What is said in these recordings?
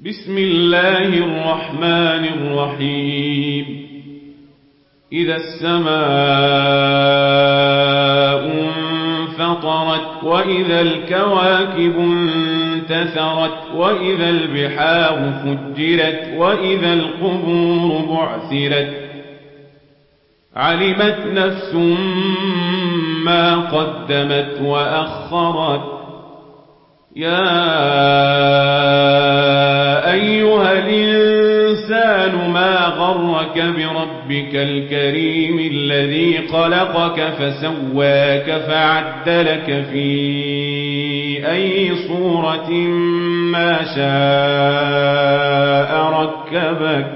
بسم الله الرحمن الرحيم. إذا السماء انفطرت وإذا الكواكب انتثرت وإذا البحار فجرت وإذا القبور بعثرت علمت نفس ما قدمت وأخرت. يا أيها الإنسان ما غرك بربك الكريم الذي خلقك فسواك فعدلك في أي صورة ما شاء ركبك.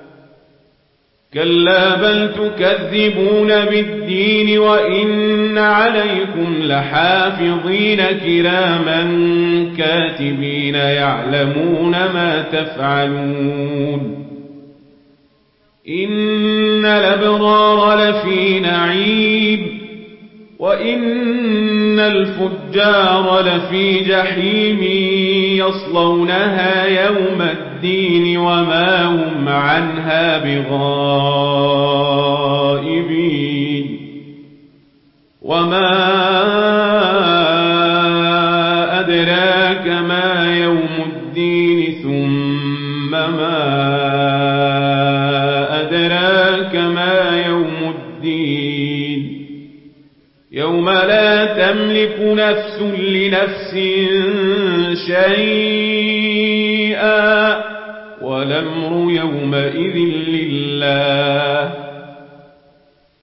كلا بل تكذبون بالدين وإن عليكم لحافظين كراما كاتبين يعلمون ما تفعلون. إن الأبرار لفي نعيم وإن الفجار لفي جحيم يصلونها يوم الدين وما هم عنها بغائبين. وما أدراك ما يوم الدين ثم ما أدراك ما يوم الدين يوم لا تملك نفس لنفس شيئا والأمر يومئذ لله.